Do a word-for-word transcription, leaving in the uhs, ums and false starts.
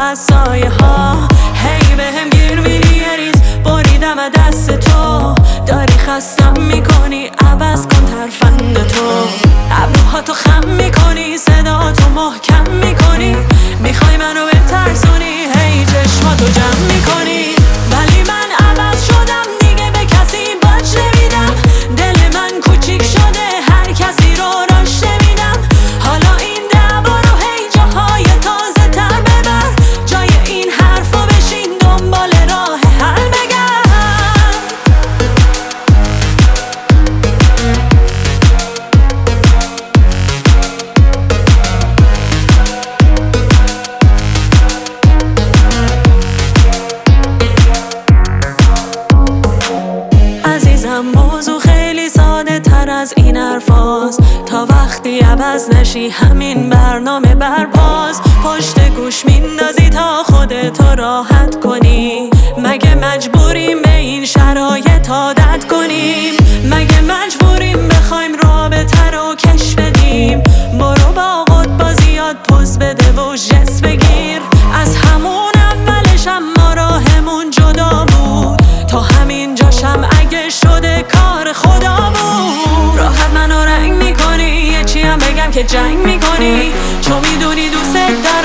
از سایه ها. هی به هم گیر میری یه ریز بریدم از دست تو. داری خستم میکنی عوض کن ترفند تو. ابروهاتو خم میکنی صدا تو محکم میکنی. میخوای منو بترسونی هی چشماتو جمع میکنی. ولی من عوض شدم دیگه به کسی باج نمیدم. دل من کوچیک شده هر کسی رو راش نمیدم. حالا این دعوا رو هی جاهای تازه تر ببر. جای این حرفا بشین دنبال راه حل بگرد. عزیزم موضوع خیلی ساده تر از این حرفاست. تا وقتی عوض نشی همین برنامه برپاس. پشت گوش میندازی تا خودتو راحت کنی. مگه مجبوریم به این شرایط عادت کنیم؟ مگه مجبوریم بخوایم رابطه رو کش بدیم؟ برو با قطبا زیاد پوز بده و جس بگیر. از همون اولش اما راهمون جدا بود. تا همین جاشم اگه شده کار خدا بود. راحت منو رنگ میکنی یه چی هم بگم که جنگ میکنی. چون میدونی دوست دارم